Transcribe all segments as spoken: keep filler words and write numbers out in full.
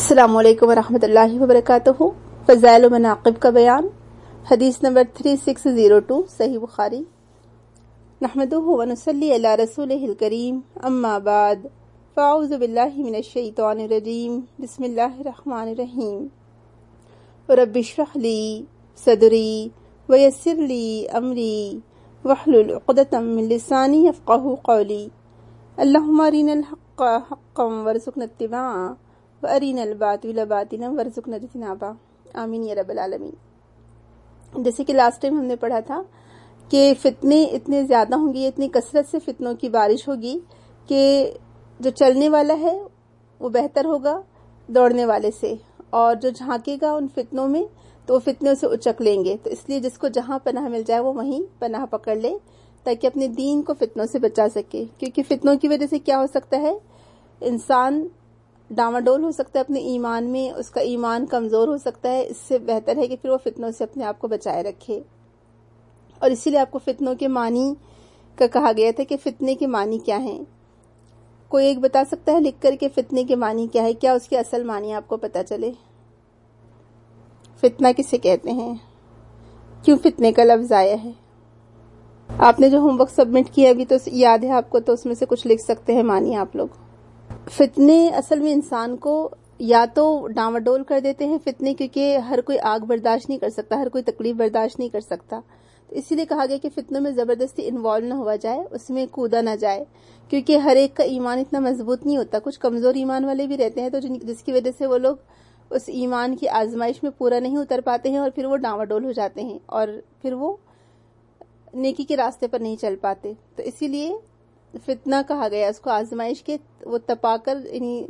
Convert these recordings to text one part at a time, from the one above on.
अस्सलामु अलैकुम वरहमतुल्लाहि वबरकातुहू। फ़ज़ाइल व मनाक़िब का बयान, हदीस number three six zero two, Sahih Bukhari. नहमदुहु व नुसल्ली अला रसूलिहिल करीम, अम्मा बाद, फ़अऊज़ु बिल्लाहि मिनश शैतानिर रजीम, बिस्मिल्लाहिर रहमानिर रहीम। रब्बि इश्रह ली सदरी व यस्सिर ली अमरी वहलुल उक़दतम मिन लिसानी यफ़क़हू क़ौली। अल्लाहुम्मा अरिनल हक़्क़ हक़्क़न वरज़ुक़ना इत्तिबाअ व अरिनल बातिला बातिलन वरज़ुक़ना इज्तनाबा। आमीन या रब्बल आलमीन। जैसे कि लास्ट टाइम हमने पढ़ा था कि फितने इतने ज़्यादा होंगे, इतनी कसरत से फितनों की बारिश होगी कि जो चलने वाला है वो बेहतर होगा दौड़ने वाले से, और जो झांकेगा उन फितनों में तो वो फितनों से उचक लेंगे। तो इसलिए जिसको जहां पनाह मिल जाए वो वहीं पनाह पकड़ ले, ताकि अपने दीन को फितनों से बचा सके। क्योंकि फितनों की वजह से क्या हो सकता है, इंसान डामाडोल हो सकता है अपने ईमान में, उसका ईमान कमजोर हो सकता है। इससे बेहतर है कि फिर वो फितनों से अपने आप को बचाए रखे। और इसीलिए आपको फितनों के मानी का कहा गया था कि फितने के मानी क्या हैं। कोई एक बता सकता है लिख कर के फितने के मानी क्या है? क्या उसके असल मानी आपको पता चले? फितना किसे कहते हैं? क्यों फितने का लफ्ज आया है? आपने जो होमवर्क सबमिट किया अभी तो याद है आपको, तो उसमें से कुछ लिख सकते हैं मानी आप लोग। फितने असल में इंसान को या तो डामाडोल कर देते हैं फितने, क्योंकि हर कोई आग बर्दाश्त नहीं कर सकता, हर कोई तकलीफ बर्दाश्त नहीं कर सकता। तो इसीलिए कहा गया कि फितनों में जबरदस्ती इन्वॉल्व ना हुआ जाए, उसमें कूदा ना जाए, क्योंकि हर एक का ईमान इतना मजबूत नहीं होता। कुछ कमजोर ईमान वाले भी रहते हैं, तो जिसकी वजह से वो लोग उस ईमान की आजमाइश में पूरा नहीं उतर पाते हैं और फिर वो डामाडोल हो जाते हैं और फिर वो नेकी के रास्ते पर नहीं चल पाते। तो इसीलिए फितना कहा गया उसको, आजमाइश के वो तपाकर, यानी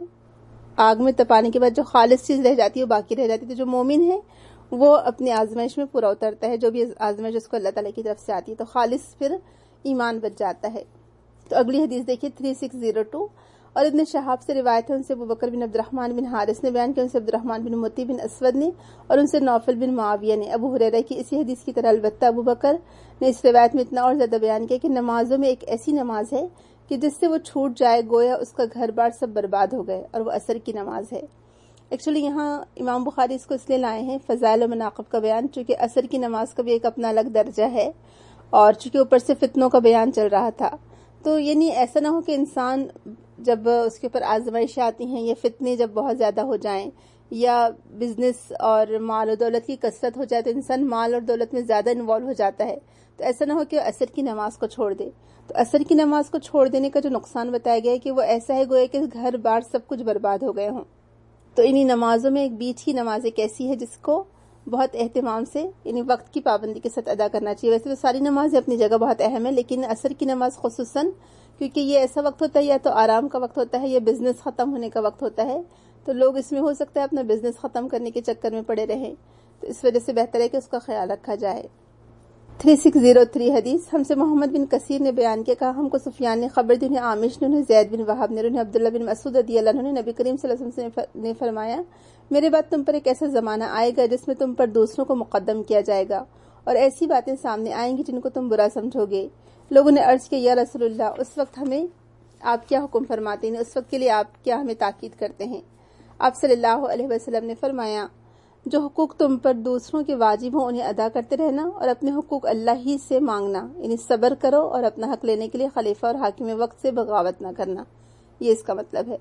आग में तपाने के बाद जो खालिस चीज रह जाती है वो बाकी रह जाती है। तो जो मोमिन है वो अपनी आजमाइश में पूरा उतरता है, जो भी आजमाइश उसको अल्लाह ताला की तरफ से आती है, तो खालिस फिर ईमान बच जाता है। तो अगली हदीस देखिए थ्री सिक्स ज़ीरो टू। और इब्न शहाब से रिवायत है, उनसे अबू बकर बिन अब्दुर्रहमान बिन हारिस ने बयान किया, उनसे अब्दुर्रहमान बिन मुती बिन असवद ने, और उनसे नौफल बिन मुआविया ने अबू हुरैरा की इसी हदीस की तरह। अलबत्ता अबू बकर ने इस रिवायत में इतना और ज्यादा बयान किया कि नमाजों में एक ऐसी नमाज है कि जिससे वो छूट जाए गोया उसका घर बार सब बर्बाद हो गए, और वो असर की नमाज है। एक्चुअली यहाँ इमाम बुखारी इसको इसलिए लाए हैं फ़ज़ाइल व मनाक़िब का बयान, चूंकि असर की नमाज का भी एक अपना अलग दर्जा है, और चूंकि ऊपर से फितनों का बयान चल रहा था। तो यानी ऐसा ना हो कि इंसान जब उसके ऊपर आजमाइशें आती हैं या फितने जब बहुत ज्यादा हो जाएं, या बिजनेस और माल और दौलत की कसरत हो जाए तो इंसान माल और दौलत में ज्यादा इन्वॉल्व हो जाता है। तो ऐसा ना हो कि असर की नमाज को छोड़ दे। तो असर की नमाज को छोड़ देने का जो नुकसान बताया गया है कि वो ऐसा है गोया कि घर बार सब कुछ बर्बाद हो गए हों। तो इन्हीं नमाजों में एक बीच की नमाज एक ऐसी है जिसको बहुत एहतमाम से, यानी वक्त की पाबंदी के साथ अदा करना चाहिए। वैसे तो सारी नमाज अपनी जगह बहुत अहम है, लेकिन असर की नमाज खुसूसन, क्योंकि ये ऐसा वक्त होता है या तो आराम का वक्त होता है या बिजनेस खत्म होने का वक्त होता है, तो लोग इसमें हो सकता है अपना बिजनेस खत्म करने के चक्कर में पड़े रहें। तो इस वजह से बेहतर है कि उसका ख्याल रखा जाए। थ्री सिक्स ज़ीरो थ्री हदीस, हमसे मोहम्मद बिन कसीर ने बयान किया, कहा हमको सुफियान ने खबर दी, उन्हें आमिश ने, उन्हें ज़ैद बिन वहाब ने, उन्हें अब्दुल्लाह बिन मसूद रज़ियल्लाहु अन्हु ने, नबी करीम सल्लल्लाहु अलैहि वसल्लम ने फरमाया, मेरे बाद तुम पर एक ऐसा जमाना आएगा जिसमें तुम पर दूसरों को मुकद्दम किया जाएगा और ऐसी बातें सामने आएंगी जिनको तुम बुरा समझोगे। लोगों ने अर्ज किया, या रसूलुल्लाह, उस वक्त हमें आप क्या हुक्म फरमाते हैं, उस वक्त के लिए आप क्या हमें ताकीद करते हैं? आप सल्लल्लाहु अलैहि वसल्लम ने फरमाया, जो हुकूक तुम पर दूसरों के वाजिब हो उन्हें अदा करते रहना और अपने हुकूक अल्लाह ही से मांगना, यानी सब्र करो और अपना हक लेने के लिए खलीफा और हाकिम वक्त से बगावत न करना। ये इसका मतलब है।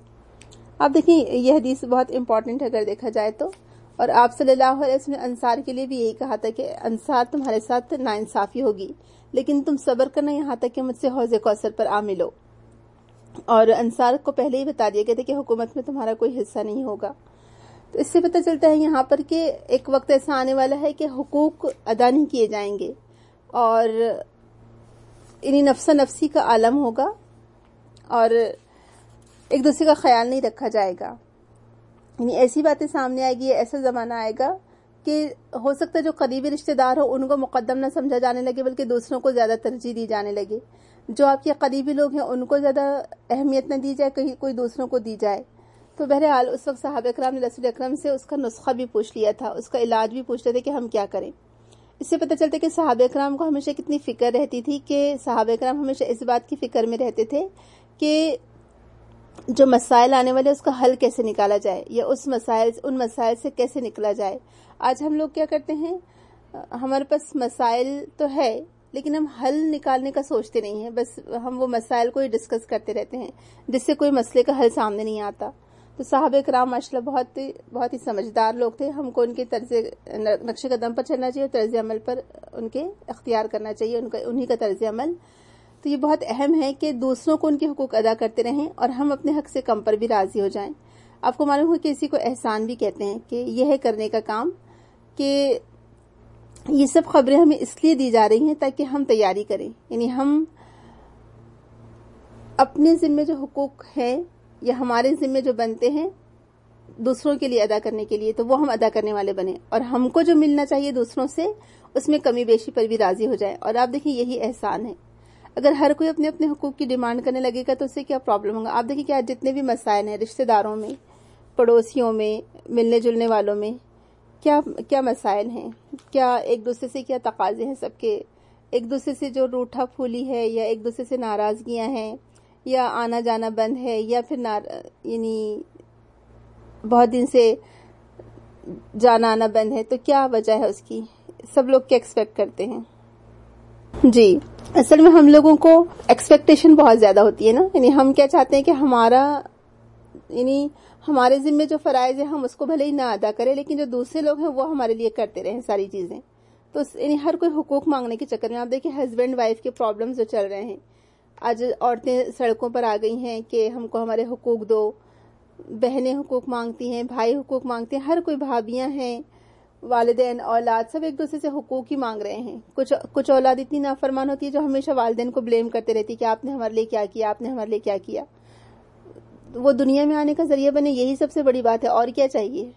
आप देखिए यह हदीस बहुत इंपॉर्टेंट है अगर देखा जाए तो। और आप सल्लल्लाहु अलैहि वसल्लम ने अंसार के लिए भी यही कहा था कि अंसार तुम्हारे साथ नाइंसाफी होगी, लेकिन तुम सब्र करना यहाँ तक कि मुझसे हौज़े कौसर पर आ मिलो। और अंसार को पहले ही बता दिया गया था कि हुकूमत में तुम्हारा कोई हिस्सा नहीं होगा। तो इससे पता चलता है यहाँ पर कि एक वक्त ऐसा आने वाला है कि हुकूक अदा नहीं किए जाएंगे और इन्हीं नफ्सा नफ्सी का आलम होगा और एक दूसरे का ख्याल नहीं रखा जाएगा। यानी ऐसी बातें सामने आएगी, ऐसा जमाना आएगा कि हो सकता है जो करीबी रिश्तेदार हो उनको मुकद्दम न समझा जाने लगे, बल्कि दूसरों को ज्यादा तरजीह दी जाने लगे। जो आपके करीबी लोग हैं उनको ज्यादा अहमियत न दी जाए, कहीं कोई दूसरों को दी जाए। तो बहरहाल उस वक्त सहाबा इकराम ने रसूल अकरम से उसका नुस्खा भी पूछ लिया था, उसका इलाज भी पूछ रहे थे कि हम क्या करें। इससे पता चलता है कि सहाबा इकराम को हमेशा कितनी फिक्र रहती थी, कि सहाबा इकराम हमेशा इस बात की फिक्र में रहते थे कि جو مسائل آنے والے اس کا حل کیسے نکالا جائے یا اس مسائل ان مسائل سے کیسے نکلا جائے. آج ہم لوگ کیا کرتے ہیں, ہمارے پاس مسائل تو ہے لیکن ہم حل نکالنے کا سوچتے نہیں ہیں, بس ہم وہ مسائل کو ہی ڈسکس کرتے رہتے ہیں جس سے کوئی مسئلے کا حل سامنے نہیں آتا. تو صحابہ کرام ماشاءاللہ بہت بہت ہی سمجھدار لوگ تھے. ہم کو ان کے طرز نقش قدم پر چلنا چاہیے, طرز عمل پر ان کے اختیار کرنا چاہیے, ان کا انہی کا طرز عمل. تو یہ بہت اہم ہے کہ دوسروں کو ان کے حقوق ادا کرتے رہیں اور ہم اپنے حق سے کم پر بھی راضی ہو جائیں. آپ کو معلوم ہے کہ اسی کو احسان بھی کہتے ہیں, کہ یہ ہے کرنے کا کام کہ یہ سب خبریں ہمیں اس لیے دی جا رہی ہیں تاکہ ہم تیاری کریں. یعنی ہم اپنے ذمے جو حقوق ہیں یا ہمارے ذمے جو بنتے ہیں دوسروں کے لیے ادا کرنے کے لیے, تو وہ ہم ادا کرنے والے بنے, اور ہم کو جو ملنا چاہیے دوسروں سے اس میں کمی بیشی پر بھی راضی ہو جائے. اور آپ دیکھیں یہی احسان ہے. اگر ہر کوئی اپنے اپنے حقوق کی ڈیمانڈ کرنے لگے گا تو اس سے کیا پرابلم ہوگا. آپ دیکھیں کہ آج جتنے بھی مسائل ہیں رشتہ داروں میں, پڑوسیوں میں, ملنے جلنے والوں میں, کیا کیا مسائل ہیں, کیا ایک دوسرے سے کیا تقاضے ہیں سب کے, ایک دوسرے سے جو روٹھا پھولی ہے یا ایک دوسرے سے ناراضگیاں ہیں یا آنا جانا بند ہے یا پھر نار یعنی بہت دن سے جانا آنا بند ہے, تو کیا وجہ ہے اس کی, سب لوگ کیا ایکسپیکٹ کرتے ہیں. جی اصل میں ہم لوگوں کو ایکسپیکٹیشن بہت زیادہ ہوتی ہے نا. یعنی ہم کیا چاہتے ہیں کہ ہمارا یعنی ہمارے ذمے جو فرائض ہیں ہم اس کو بھلے ہی نہ ادا کریں, لیکن جو دوسرے لوگ ہیں وہ ہمارے لیے کرتے رہیں ساری چیزیں. تو یعنی ہر کوئی حقوق مانگنے کے چکر میں, آپ دیکھیں ہسبینڈ وائف کے پرابلمز جو چل رہے ہیں, آج عورتیں سڑکوں پر آ گئی ہیں کہ ہم کو ہمارے حقوق دو, بہنیں حقوق مانگتی ہیں, بھائی حقوق مانگتے ہیں, ہر کوئی بھابیاں ہیں, والدین اولاد سب ایک دوسرے سے حقوق ہی مانگ رہے ہیں. کچھ کچھ اولاد اتنی نافرمان ہوتی ہے جو ہمیشہ والدین کو بلیم کرتے رہتی ہے کہ آپ نے ہمارے لیے کیا کیا, آپ نے ہمارے لیے کیا کیا. وہ دنیا میں آنے کا ذریعہ بنے, یہی سب سے بڑی بات ہے, اور کیا چاہیے.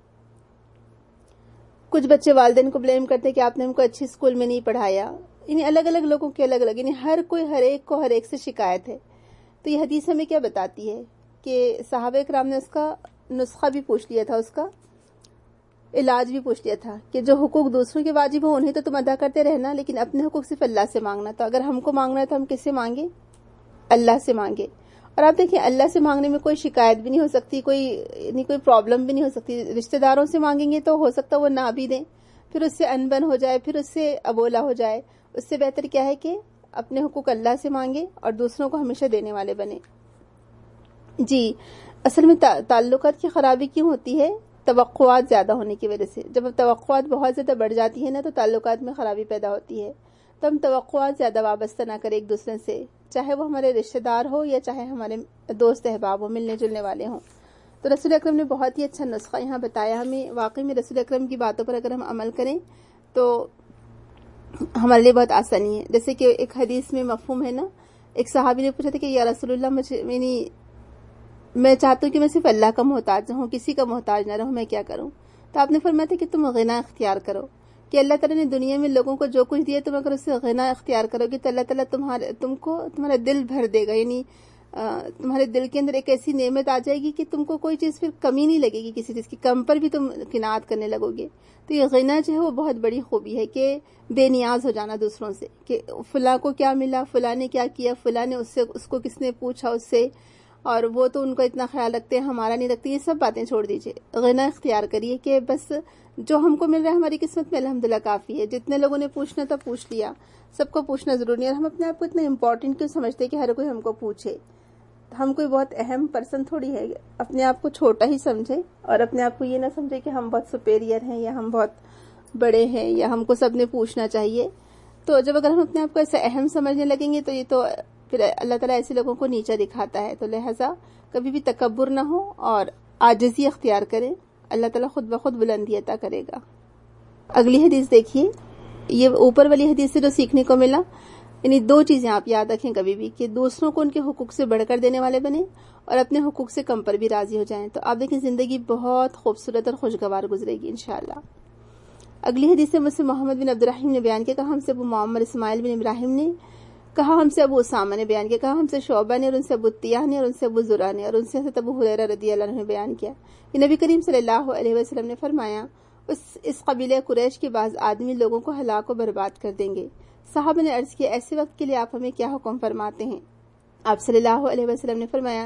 کچھ بچے والدین کو بلیم کرتے کہ آپ نے ہم کو اچھی اسکول میں نہیں پڑھایا. یعنی الگ الگ لوگوں کے الگ الگ, یعنی ہر کوئی ہر ایک کو ہر ایک سے شکایت ہے. تو یہ حدیث ہمیں کیا بتاتی ہے کہ صحابہ کرام نے اس کا نسخہ بھی پوچھ لیا تھا, اس کا علاج بھی پوچھ لیا تھا کہ جو حقوق دوسروں کے واجب ہوں انہیں تو تم ادا کرتے رہنا, لیکن اپنے حقوق صرف اللہ سے مانگنا. تو اگر ہم کو مانگنا ہے تو ہم کس سے مانگے, اللہ سے مانگے. اور آپ دیکھیں اللہ سے مانگنے میں کوئی شکایت بھی نہیں ہو سکتی, کوئی یعنی کوئی پرابلم بھی نہیں ہو سکتی. رشتہ داروں سے مانگیں گے تو ہو سکتا ہے وہ نہ بھی دیں, پھر اس سے انبن ہو جائے, پھر اس سے ابولا ہو جائے. اس سے بہتر کیا ہے کہ اپنے حقوق اللہ سے مانگے اور دوسروں کو ہمیشہ دینے والے بنے. جی اصل میں تعلقات کی خرابی کیوں ہوتی ہے, توقعات زیادہ ہونے کی وجہ سے. جب توقعات بہت زیادہ بڑھ جاتی ہے نا تو تعلقات میں خرابی پیدا ہوتی ہے. تو ہم توقعات زیادہ وابستہ نہ کریں ایک دوسرے سے, چاہے وہ ہمارے رشتہ دار ہو یا چاہے ہمارے دوست احباب ہو, ملنے جلنے والے ہوں. تو رسول اکرم نے بہت ہی اچھا نسخہ یہاں بتایا ہمیں. واقعی میں رسول اکرم کی باتوں پر اگر ہم عمل کریں تو ہمارے لیے بہت آسانی ہے. جیسے کہ ایک حدیث میں مفہوم ہے نا, ایک صحابی نے پوچھا تھا کہ یا رسول اللہ مجھے یعنی میں چاہتا ہوں کہ میں صرف اللہ کا محتاج ہوں, کسی کا محتاج نہ رہوں, میں کیا کروں. تو آپ نے فرمایا تھا کہ تم غنا اختیار کرو, کہ اللہ تعالیٰ نے دنیا میں لوگوں کو جو کچھ دیا تم اگر اس سے غنا اختیار کرو گے تو اللہ تعالیٰ تمہارے تم کو تمہارا دل بھر دے گا. یعنی تمہارے دل کے اندر ایک ایسی نعمت آ جائے گی کہ تم کو کوئی چیز پھر کمی نہیں لگے گی, کسی چیز کی کم پر بھی تم قناعت کرنے لگو گے. تو یہ غنا جو ہے وہ بہت بڑی خوبی ہے کہ بے نیاز ہو جانا دوسروں سے, کہ فلاں کو کیا ملا, فلاں نے کیا کیا, فلاں نے اس سے اس کو کس نے پوچھا اس سے, اور وہ تو ان کا اتنا خیال رکھتے ہیں ہمارا نہیں رکھتے. یہ سب باتیں چھوڑ دیجئے, غنا اختیار کریے کہ بس جو ہم کو مل رہا ہے ہماری قسمت میں الحمدللہ کافی ہے. جتنے لوگوں نے پوچھنا تھا پوچھ لیا, سب کو پوچھنا ضروری ہے. اور ہم اپنے آپ کو اتنا امپورٹنٹ کیوں سمجھتے کہ ہر کوئی ہم کو پوچھے. ہم کوئی بہت اہم پرسن تھوڑی ہے, اپنے آپ کو چھوٹا ہی سمجھے اور اپنے آپ کو یہ نہ سمجھے کہ ہم بہت سپیریئر ہیں یا ہم بہت بڑے ہیں یا ہم کو سب نے پوچھنا چاہیے. تو جب اگر ہم اپنے آپ کو ایسا اہم سمجھنے لگیں گے تو یہ تو پھر اللہ تعالیٰ ایسے لوگوں کو نیچا دکھاتا ہے. تو لہٰذا کبھی بھی تکبر نہ ہو اور عاجزی اختیار کریں, اللہ تعالیٰ خود بخود بلندی عطا کرے گا. اگلی حدیث دیکھیے, یہ اوپر والی حدیث سے جو سیکھنے کو ملا, یعنی دو چیزیں آپ یاد رکھیں کبھی بھی, کہ دوسروں کو ان کے حقوق سے بڑھ کر دینے والے بنے اور اپنے حقوق سے کم پر بھی راضی ہو جائیں. تو آپ دیکھیں زندگی بہت خوبصورت اور خوشگوار گزرے گی انشاءاللہ. اگلی حدیث سے مجھ سے محمد بن عبد الرحیم نے بیان کیا, کہا ہم سے ابو معمر اسماعیل بن ابراہیم نے, کہا ہم سے ابو اسامہ نے بیان کیا, کہا ہم سے شعبہ نے, اور ان سے ابو طیاح نے, اور ان سے ابو زرع نے, اور ان سے حضرت ابو ہریرہ رضی اللہ عنہ نے بیان کیا کہ نبی کریم صلی اللہ علیہ وسلم نے فرمایا, اس اس قبیلہ قریش کے بعض آدمی لوگوں کو ہلاک و برباد کر دیں گے. صحابہ نے عرض کیا ایسے وقت کے لیے آپ ہمیں کیا حکم فرماتے ہیں؟ آپ صلی اللہ علیہ وسلم نے فرمایا,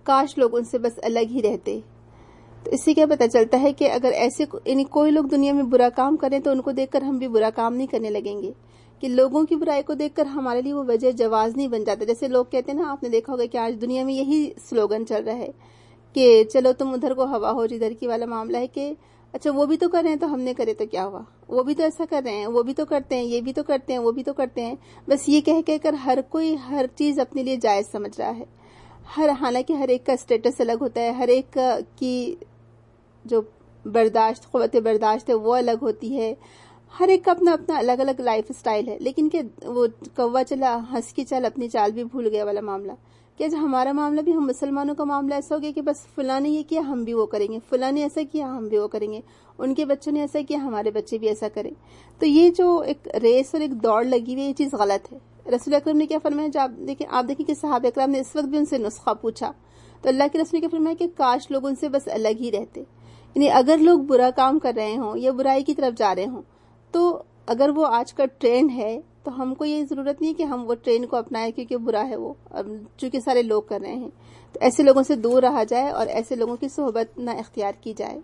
کاش لوگ ان سے بس الگ ہی رہتے. تو اس سے کیا پتہ چلتا ہے کہ اگر ایسے یعنی کوئی لوگ دنیا میں برا کام کریں تو ان کو دیکھ کر ہم بھی برا کام نہیں کرنے لگیں گے, کہ لوگوں کی برائی کو دیکھ کر ہمارے لیے وہ وجہ جواز نہیں بن جاتا. جیسے لوگ کہتے ہیں نا, آپ نے دیکھا ہوگا کہ آج دنیا میں یہی سلوگن چل رہا ہے کہ چلو تم ادھر کو ہوا ہو جدھر کی والا معاملہ ہے, کہ اچھا وہ بھی تو کر رہے ہیں تو ہم نے کرے تو کیا ہوا, وہ بھی تو ایسا کر رہے ہیں, وہ بھی تو کرتے ہیں, یہ بھی تو کرتے ہیں, وہ بھی تو کرتے ہیں. بس یہ کہہ کہہ کر ہر کوئی ہر چیز اپنے لیے جائز سمجھ رہا ہے. ہر حالانکہ ہر ایک کا اسٹیٹس الگ ہوتا ہے, ہر ایک کی جو برداشت قوت برداشت ہے وہ الگ ہوتی ہے, ہر ایک کا اپنا اپنا الگ الگ لائف سٹائل ہے. لیکن کہ وہ کوا چلا ہنس کی چال اپنی چال بھی بھول گیا والا معاملہ, کہ جو ہمارا معاملہ بھی ہم مسلمانوں کا معاملہ ایسا ہو گیا کہ بس فلاں نے یہ کیا ہم بھی وہ کریں گے, فلاں نے ایسا کیا ہم بھی وہ کریں گے, ان کے بچوں نے ایسا کیا ہمارے بچے بھی ایسا کریں. تو یہ جو ایک ریس اور ایک دوڑ لگی ہوئی, یہ چیز غلط ہے. رسول اکرم نے کیا فرمایا, جب آپ دیکھیں آپ دیکھیں کہ صحابہ اکرام نے اس وقت بھی ان سے نسخہ پوچھا تو اللہ کے رسول نے کیا فرمایا کہ کاش لوگ ان سے بس الگ ہی رہتے. یعنی اگر لوگ برا کام کر رہے ہوں یا برائی کی طرف جا رہے ہوں, تو اگر وہ آج کا ٹرینڈ ہے تو ہم کو یہ ضرورت نہیں کہ ہم وہ ٹرینڈ کو اپنائیں کیونکہ برا ہے وہ, چونکہ سارے لوگ کر رہے ہیں. تو ایسے لوگوں سے دور رہا جائے اور ایسے لوگوں کی صحبت نہ اختیار کی جائے.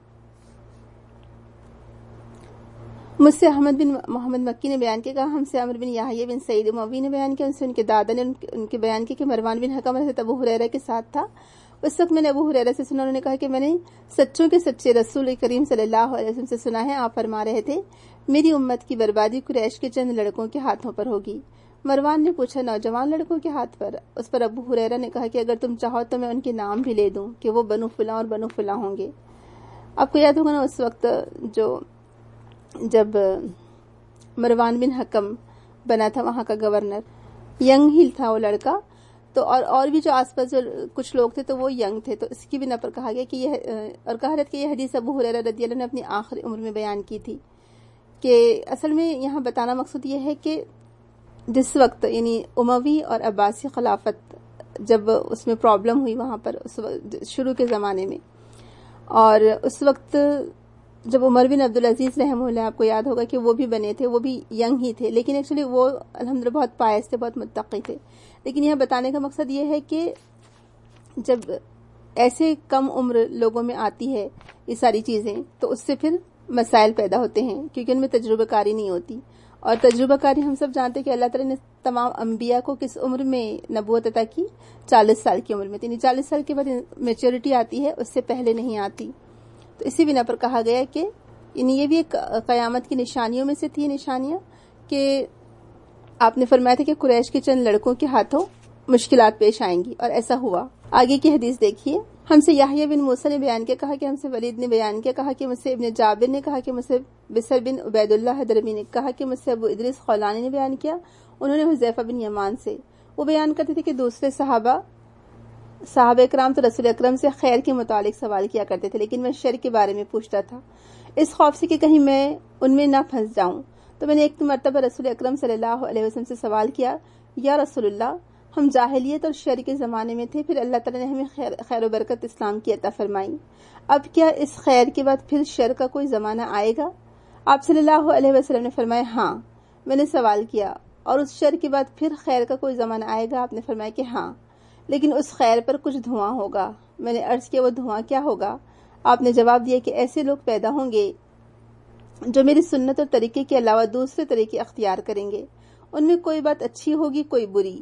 مجھ سے احمد بن محمد مکی نے بیان کیا, کہا ہم سے عمر بن یحییٰ بن سعید اموی نے بیان کیا, ان سے ان کے دادا نے ان کے بیان کیا کہ مروان بن حکم حضرت ابو ہریرہ کے ساتھ تھا. اس وقت میں نے ابو ہریرہ سے سنا, انہوں نے کہا کہ میں نے سچوں کے سچے رسول کریم صلی اللہ علیہ وسلم سے سنا ہے, آپ فرما رہے تھے میری امت کی بربادی قریش کے چند لڑکوں کے ہاتھوں پر ہوگی. مروان نے پوچھا نوجوان لڑکوں کے ہاتھ پر؟ اس پر ابو ہریرہ نے کہا کہ اگر تم چاہو تو میں ان کے نام بھی لے دوں کہ وہ بنو فلاں اور بنو فلاں ہوں گے. آپ کو یاد ہوگا نا اس وقت جو جب مروان بن حکم بنا تھا وہاں کا گورنر, ینگ ہی تھا وہ لڑکا, تو اور اور بھی جو آس پاس جو کچھ لوگ تھے تو وہ ینگ تھے. تو اس کی بنا پر کہا گیا کہ یہ اور کہا کہ یہ حدیث ابو ہریرہ رضی اللہ عنہ نے اپنی آخری عمر میں بیان کی تھی. کہ اصل میں یہاں بتانا مقصود یہ ہے کہ جس وقت یعنی اموی اور عباسی خلافت جب اس میں پرابلم ہوئی وہاں پر اس وقت شروع کے زمانے میں, اور اس وقت جب عمر بن عبدالعزیز رحمہ اللہ, آپ کو یاد ہوگا کہ وہ بھی بنے تھے, وہ بھی ینگ ہی تھے, لیکن ایکچولی وہ الحمدللہ بہت پائس تھے, بہت متقی تھے. لیکن یہاں بتانے کا مقصد یہ ہے کہ جب ایسے کم عمر لوگوں میں آتی ہے یہ ساری چیزیں تو اس سے پھر مسائل پیدا ہوتے ہیں, کیونکہ ان میں تجربہ کاری نہیں ہوتی. اور تجربہ کاری ہم سب جانتے ہیں کہ اللہ تعالیٰ نے تمام انبیاء کو کس عمر میں نبوت عطا کی, چالیس سال کی عمر میں. یعنی چالیس سال کے بعد میچورٹی آتی ہے, اس سے پہلے نہیں آتی. تو اسی بنا پر کہا گیا کہ یعنی یہ بھی ایک قیامت کی نشانیوں میں سے تھی نشانیاں, کہ آپ نے فرمایا تھا کہ قریش کے چند لڑکوں کے ہاتھوں مشکلات پیش آئیں گی, اور ایسا ہوا. آگے کی حدیث دیکھیے. ہم سے یحییٰ بن موسیٰ نے بیان کیا, کہا کہ ہم سے ولید نے بیان کیا, کہا کہ مجھ سے ابن جابر نے, کہا کہ مجھ سے بسر بن عبید اللہ حضرمی نے, کہا کہ مجھ سے ابو ادریس خولانی نے بیان کیا, انہوں نے حذیفہ بن یمان سے. وہ بیان کرتے تھے کہ دوسرے صحابہ صحابہ اکرام تو رسول اکرم سے خیر کے متعلق سوال کیا کرتے تھے, لیکن میں شر کے بارے میں پوچھتا تھا اس خوف سے کہ کہیں میں ان میں نہ پھنس جاؤں. تو میں نے ایک مرتبہ رسول اکرم صلی اللہ علیہ وسلم سے سوال کیا, یا رسول اللہ, ہم جاہلیت اور شر کے زمانے میں تھے, پھر اللہ تعالیٰ نے ہمیں خیر, خیر و برکت اسلام کی عطا فرمائی, اب کیا اس خیر کے بعد پھر شر کا کوئی زمانہ آئے گا؟ آپ صلی اللہ علیہ وسلم نے فرمایا ہاں. میں نے سوال کیا, اور اس شر کے بعد پھر خیر کا کوئی زمانہ آئے گا؟ آپ نے فرمایا کہ ہاں, لیکن اس خیر پر کچھ دھواں ہوگا. میں نے عرض کیا وہ دھواں کیا ہوگا؟ آپ نے جواب دیا کہ ایسے لوگ پیدا ہوں گے جو میری سنت اور طریقے کے علاوہ دوسرے طریقے اختیار کریں گے, ان میں کوئی بات اچھی ہوگی کوئی بری.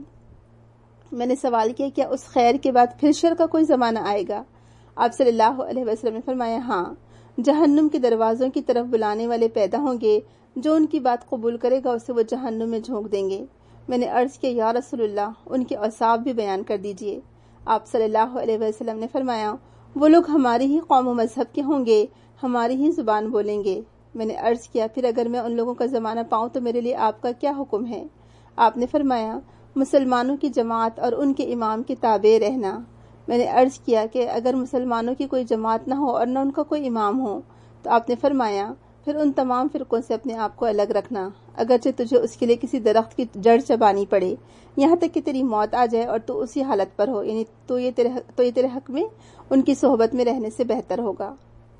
میں نے سوال کیا کیا اس خیر کے بعد پھر شر کا کوئی زمانہ آئے گا؟ آپ صلی اللہ علیہ وسلم نے فرمایا ہاں, جہنم کے دروازوں کی طرف بلانے والے پیدا ہوں گے, جو ان کی بات قبول کرے گا اسے وہ جہنم میں جھونک دیں گے. میں نے عرض کیا یا رسول اللہ, ان کے اوصاف بھی بیان کر دیجئے. آپ صلی اللہ علیہ وسلم نے فرمایا وہ لوگ ہماری ہی قوم و مذہب کے ہوں گے, ہماری ہی زبان بولیں گے. میں نے عرض کیا پھر اگر میں ان لوگوں کا زمانہ پاؤں تو میرے لیے آپ کا کیا حکم ہے؟ آپ نے فرمایا مسلمانوں کی جماعت اور ان کے امام کے تابع رہنا. میں نے عرض کیا کہ اگر مسلمانوں کی کوئی جماعت نہ ہو اور نہ ان کا کوئی امام ہو, تو آپ نے فرمایا پھر ان تمام فرقوں سے اپنے آپ کو الگ رکھنا, اگرچہ تجھے اس کے لیے کسی درخت کی جڑ چبانی پڑے, یہاں تک کہ تیری موت آ جائے اور تو اسی حالت پر ہو, یعنی تو یہ تیرے تو یہ تیرے حق میں ان کی صحبت میں رہنے سے بہتر ہوگا.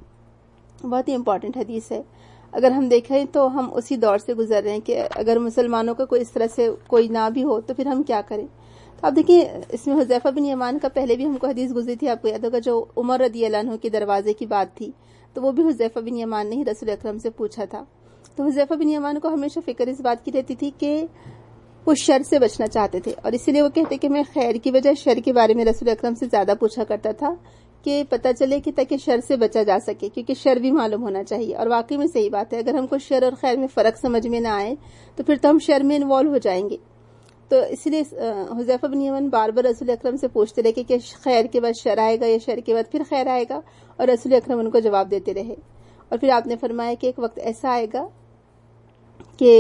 بہت ہی امپورٹنٹ حدیث ہے. اگر ہم دیکھیں تو ہم اسی دور سے گزر رہے ہیں کہ اگر مسلمانوں کا کوئی اس طرح سے کوئی نہ بھی ہو تو پھر ہم کیا کریں. اب دیکھیے اس میں حذیفہ بن یمان کا پہلے بھی ہم کو حدیث گزری تھی، آپ کو یاد ہوگا، جو عمر رضی اللہ عنہ کے دروازے کی بات تھی، تو وہ بھی حذیفہ بن یمان نے ہی رسول اکرم سے پوچھا تھا. تو حذیفہ بن یمان کو ہمیشہ فکر اس بات کی رہتی تھی کہ وہ شر سے بچنا چاہتے تھے، اور اسی لیے وہ کہتے کہ میں خیر کی بجائے شر کے بارے میں رسول اکرم سے زیادہ پوچھا کرتا تھا کہ پتہ چلے کہ تاکہ شر سے بچا جا سکے، کیونکہ شر بھی معلوم ہونا چاہیے. اور واقعی میں صحیح بات ہے، اگر ہم کو شر اور خیر میں فرق سمجھ میں نہ آئے تو پھر تو ہم شر میں انوالو ہو جائیں گے. تو اس لیے حذیفہ بن یمان بار بار رسول اکرم سے پوچھتے رہے کہ خیر کے بعد شر آئے گا یا شر کے بعد پھر خیر آئے گا، اور رسول اکرم ان کو جواب دیتے رہے. اور پھر آپ نے فرمایا کہ ایک وقت ایسا آئے گا کہ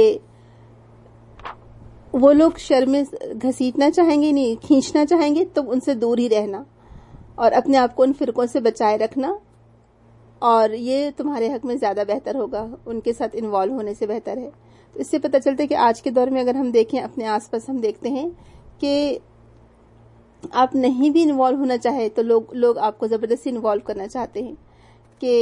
وہ لوگ شر میں گھسیٹنا چاہیں گے، نہیں کھینچنا چاہیں گے، تو ان سے دور ہی رہنا اور اپنے آپ کو ان فرقوں سے بچائے رکھنا، اور یہ تمہارے حق میں زیادہ بہتر ہوگا، ان کے ساتھ انوالو ہونے سے بہتر ہے. تو اس سے پتہ چلتا ہے کہ آج کے دور میں اگر ہم دیکھیں اپنے آس پاس، ہم دیکھتے ہیں کہ آپ نہیں بھی انوالو ہونا چاہے تو لوگ لوگ آپ کو زبردستی انوالو کرنا چاہتے ہیں. کہ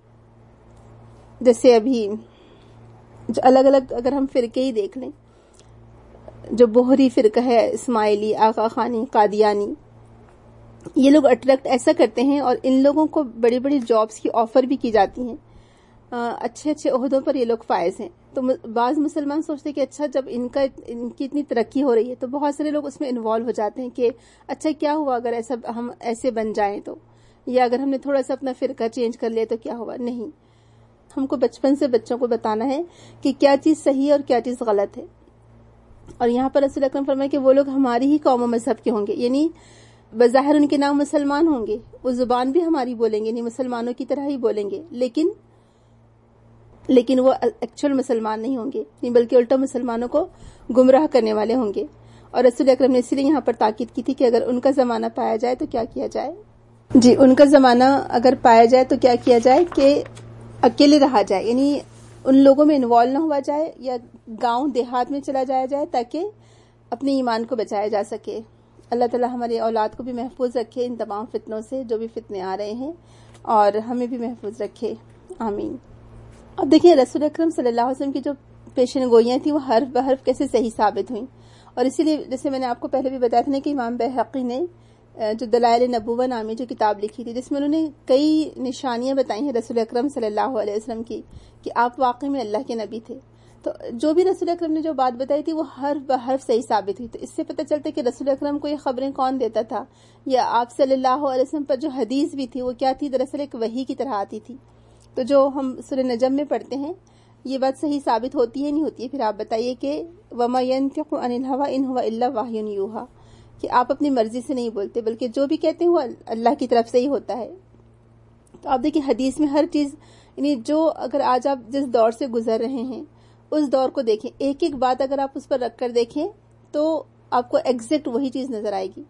جیسے ابھی جو الگ الگ اگر ہم فرقے ہی دیکھ لیں، جو بہری فرقہ ہے، اسماعیلی، آقا خانی، قادیانی، یہ لوگ اٹریکٹ ایسا کرتے ہیں، اور ان لوگوں کو بڑی بڑی جابز کی آفر بھی کی جاتی ہیں، اچھے اچھے عہدوں پر یہ لوگ فائز ہیں. تو بعض مسلمان سوچتے ہیں کہ اچھا جب ان کا ان کی اتنی ترقی ہو رہی ہے تو بہت سارے لوگ اس میں انوالو ہو جاتے ہیں کہ اچھا کیا ہوا اگر ایسا ہم ایسے بن جائیں تو، یا اگر ہم نے تھوڑا سا اپنا فرقہ چینج کر لیا تو کیا ہوا. نہیں، ہم کو بچپن سے بچوں کو بتانا ہے کہ کیا چیز صحیح ہے اور کیا چیز غلط ہے. اور یہاں پر رسول اکرم فرمائے کہ وہ لوگ ہماری ہی قوم و مذہب کے ہوں گے، یعنی بظاہر ان کے نام مسلمان ہوں گے، وہ زبان بھی ہماری بولیں گے، یعنی مسلمانوں کی طرح ہی بولیں گے، لیکن لیکن وہ ایکچوئل مسلمان نہیں ہوں گے، بلکہ الٹا مسلمانوں کو گمراہ کرنے والے ہوں گے. اور رسول اکرم نے اسی لیے یہاں پر تاکید کی تھی کہ اگر ان کا زمانہ پایا جائے تو کیا کیا جائے. جی، ان کا زمانہ اگر پایا جائے تو کیا کیا جائے کہ اکیلے رہا جائے، یعنی ان لوگوں میں انوالو نہ ہوا جائے، یا گاؤں دیہات میں چلا جایا جائے تاکہ اپنے ایمان کو بچایا جا سکے. اللہ تعالی ہماری اولاد کو بھی محفوظ رکھے ان تمام فتنوں سے جو بھی فتنے آ رہے ہیں، اور ہمیں بھی محفوظ رکھے، آمین. اب دیکھیں رسول اکرم صلی اللہ علیہ وسلم کی جو پیشن گوئیاں تھیں وہ حرف بحرف کیسے صحیح ثابت ہوئیں. اور اسی لیے جیسے میں نے آپ کو پہلے بھی بتایا تھا نا کہ امام بہقی نے جو دلائل نبوہ نامی جو کتاب لکھی تھی، جس میں انہوں نے کئی نشانیاں بتائی ہیں رسول اکرم صلی اللہ علیہ وسلم کی کہ آپ واقعی میں اللہ کے نبی تھے. تو جو بھی رسول اکرم نے جو بات بتائی تھی وہ حرف بحرف صحیح ثابت ہوئی. تو اس سے پتہ چلتا ہے کہ رسول اکرم کو یہ خبریں کون دیتا تھا، یا آپ صلی اللہ علیہ وسلم پر جو حدیث بھی تھی وہ کیا تھی، دراصل ایک وحی کی طرح آتی تھی. تو جو ہم سورہ نجم میں پڑھتے ہیں یہ بات صحیح ثابت ہوتی ہے نہیں ہوتی ہے. پھر آپ بتائیے کہ وَمَا يَنْطِقُ عَنِ الْهَوَىٰ إِنْ هُوَ إِلَّا وَحْيٌ يُوحَىٰ، کہ آپ اپنی مرضی سے نہیں بولتے بلکہ جو بھی کہتے ہیں وہ اللہ کی طرف سے ہی ہوتا ہے. تو آپ دیکھیں حدیث میں ہر چیز، یعنی جو اگر آج آپ جس دور سے گزر رہے ہیں اس دور کو دیکھیں، ایک ایک بات اگر آپ اس پر رکھ کر دیکھیں تو آپ کو ایگزیکٹ وہی چیز نظر آئے گی.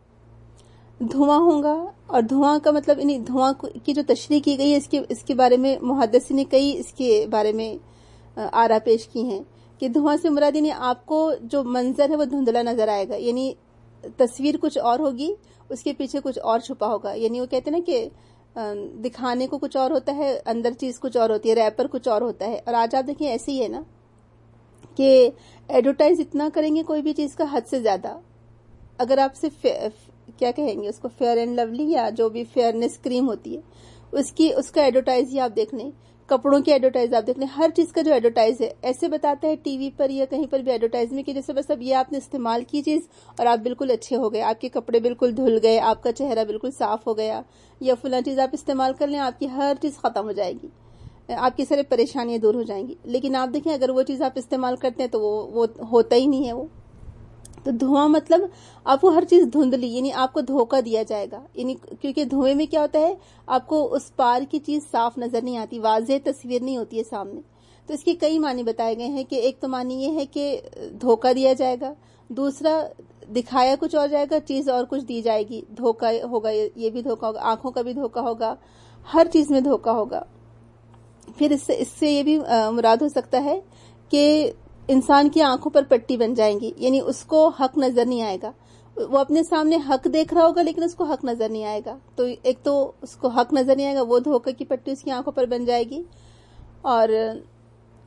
دھواں ہوگا، اور دھواں کا مطلب یعنی دھواں کی جو تشریح کی گئی ہے اس کے اس کے بارے میں محدثین نے کئی اس کے بارے میں آرا پیش کی ہیں کہ دھواں سے مراد یعنی آپ کو جو منظر ہے وہ دھندلا نظر آئے گا، یعنی تصویر کچھ اور ہوگی، اس کے پیچھے کچھ اور چھپا ہوگا. یعنی وہ کہتے ہیں نا کہ دکھانے کو کچھ اور ہوتا ہے، اندر چیز کچھ اور ہوتی ہے، ریپر کچھ اور ہوتا ہے. اور آج آپ دیکھیں ایسے ہی ہے نا کہ ایڈورٹائز اتنا کریں گے کوئی بھی چیز کا حد سے زیادہ. اگر آپ سے کیا کہیں گے اس کو، فیئر اینڈ لولی یا جو بھی فیئرنس کریم ہوتی ہے اس کی اس کا ایڈورٹائز ہی آپ دیکھ لیں، کپڑوں کی ایڈورٹائز آپ دیکھ لیں، ہر چیز کا جو ایڈورٹائز ہے ایسے بتاتا ہے ٹی وی پر یا کہیں پر بھی ایڈورٹائز میں کہ جیسے بس اب یہ آپ نے استعمال کی چیز اور آپ بالکل اچھے ہو گئے، آپ کے کپڑے بالکل دھل گئے، آپ کا چہرہ بالکل صاف ہو گیا، یا فلاں چیز آپ استعمال کر لیں آپ کی ہر چیز ختم ہو جائے گی، آپ کی سارے پریشانیاں دور ہو جائیں گی. لیکن آپ دیکھیں اگر وہ چیز آپ استعمال کرتے ہیں تو وہ وہ ہوتا ہی نہیں ہے. وہ تو دھواں مطلب آپ کو ہر چیز دھندلی، یعنی آپ کو دھوکہ دیا جائے گا، یعنی کیونکہ دھوئے میں کیا ہوتا ہے آپ کو اس پار کی چیز صاف نظر نہیں آتی، واضح تصویر نہیں ہوتی ہے سامنے. تو اس کے کئی معنی بتائے گئے ہیں کہ ایک تو معنی یہ ہے کہ دھوکہ دیا جائے گا، دوسرا دکھایا کچھ اور جائے گا، چیز اور کچھ دی جائے گی، دھوکہ ہوگا، یہ بھی دھوکہ ہوگا، آنکھوں کا بھی دھوکہ ہوگا، ہر چیز میں دھوکہ ہوگا. پھر اس سے اس سے یہ بھی مراد ہو سکتا ہے کہ انسان کی آنکھوں پر پٹی بن جائیں گی، یعنی اس کو حق نظر نہیں آئے گا، وہ اپنے سامنے حق دیکھ رہا ہوگا لیکن اس کو حق نظر نہیں آئے گا. تو ایک تو اس کو حق نظر نہیں آئے گا، وہ دھوکے کی پٹی اس کی آنکھوں پر بن جائے گی. اور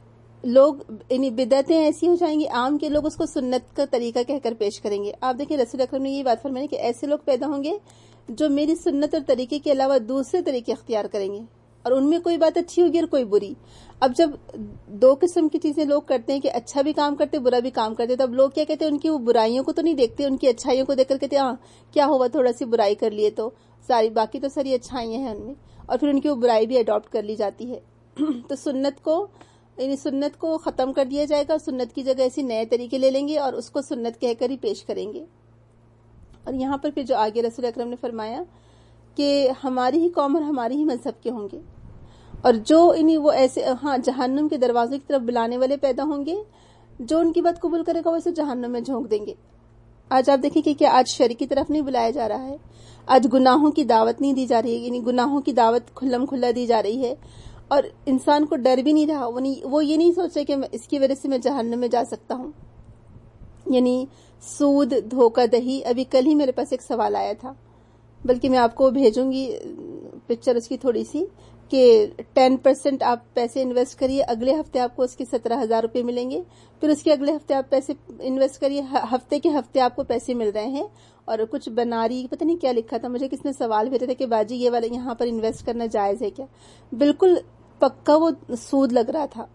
لوگ یعنی بدعتیں ایسی ہو جائیں گی عام کے لوگ اس کو سنت کا طریقہ کہہ کر پیش کریں گے. آپ دیکھیں رسول اکرم نے یہ بات فرمائی کہ ایسے لوگ پیدا ہوں گے جو میری سنت اور طریقے کے علاوہ دوسرے طریقے اختیار کریں گے اور ان میں کوئی بات اچھی ہوگی اور کوئی بری. اب جب دو قسم کی چیزیں لوگ کرتے ہیں کہ اچھا بھی کام کرتے برا بھی کام کرتے, تو اب لوگ کیا کہتے ہیں ان کی وہ برائیوں کو تو نہیں دیکھتے, ان کی اچھائیوں کو دیکھ کر کہتے ہیں ہاں کیا ہوا تھوڑا سی برائی کر لیے تو ساری باقی تو ساری اچھائیاں ہیں ان میں, اور پھر ان کی وہ برائی بھی اڈاپٹ کر لی جاتی ہے. تو سنت کو یعنی سنت کو ختم کر دیا جائے گا اور سنت کی جگہ ایسی نئے طریقے لے لیں گے اور اس کو سنت کہہ کر ہی پیش کریں گے. اور یہاں پر پھر جو آگے رسول اکرم نے فرمایا کہ ہماری ہی قوم اور ہماری ہی مذہب کے ہوں گے, اور جو انہیں وہ ایسے ہاں جہنم کے دروازے کی طرف بلانے والے پیدا ہوں گے, جو ان کی بات قبول کرے گا وہ اسے جہنم میں جھونک دیں گے. آج آپ دیکھیں کہ کیا آج شر کی طرف نہیں بلایا جا رہا ہے, آج گناہوں کی دعوت نہیں دی جا رہی ہے, یعنی گناہوں کی دعوت کھلم کھلا دی جا رہی ہے اور انسان کو ڈر بھی نہیں رہا, وہ یہ نہیں سوچے کہ اس کی وجہ سے میں جہنم میں جا سکتا ہوں. یعنی سود, دھوکہ دہی. ابھی کل ہی میرے پاس ایک سوال آیا تھا, بلکہ میں آپ کو بھیجوں گی پکچر اس کی تھوڑی سی, کہ ٹین پرسینٹ آپ پیسے انویسٹ کریے, اگلے ہفتے آپ کو اس کے سترہ ہزار روپے ملیں گے, پھر اس کے اگلے ہفتے آپ پیسے انویسٹ کریے, ہفتے کے ہفتے آپ کو پیسے مل رہے ہیں. اور کچھ بناری پتہ نہیں کیا لکھا تھا, مجھے کس نے سوال بھیجا تھا کہ باجی یہ والا یہاں پر انویسٹ کرنا جائز ہے کیا. بالکل پکا وہ سود لگ رہا تھا,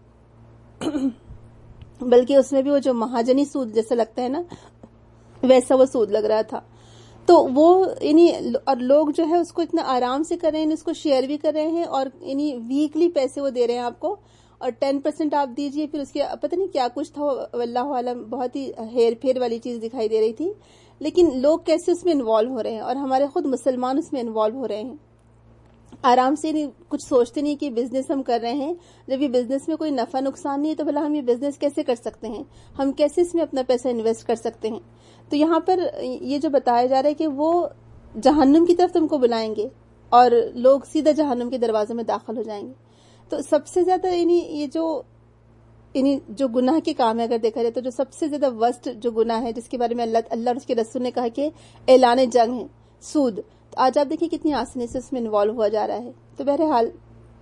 بلکہ اس میں بھی وہ جو مہاجنی سود جیسا لگتا ہے نا ویسا وہ سود لگ رہا تھا. تو وہ یعنی اور لوگ جو ہے اس کو اتنا آرام سے کر رہے ہیں, اس کو شیئر بھی کر رہے ہیں, اور یعنی ویکلی پیسے وہ دے رہے ہیں آپ کو, اور ٹین پرسینٹ آپ دیجئے, پھر اس کے پتہ نہیں کیا کچھ تھا, واللہ عالم بہت ہی ہیر پھیر والی چیز دکھائی دے رہی تھی. لیکن لوگ کیسے اس میں انوالو ہو رہے ہیں, اور ہمارے خود مسلمان اس میں انوالو ہو رہے ہیں آرام سے, نہیں کچھ سوچتے نہیں کہ بزنس ہم کر رہے ہیں, جب یہ بزنس میں کوئی نفع نقصان نہیں ہے تو بھلا ہم یہ بزنس کیسے کر سکتے ہیں, ہم کیسے اس میں اپنا پیسہ انویسٹ کر سکتے ہیں. تو یہاں پر یہ جو بتایا جا رہا ہے کہ وہ جہنم کی طرف تم کو بلائیں گے اور لوگ سیدھا جہنم کے دروازے میں داخل ہو جائیں گے. تو سب سے زیادہ یعنی یہ جو یعنی جو گناہ کے کام ہے اگر دیکھا جائے تو جو سب سے زیادہ ورسٹ جو گناہ ہے جس کے بارے میں اللہ اللہ اور اس کے رسول نے کہا کہ اعلان جنگ ہے, سود. تو آج آپ دیکھیں کتنی آسانی سے اس میں انوالو ہوا جا رہا ہے. تو بہرحال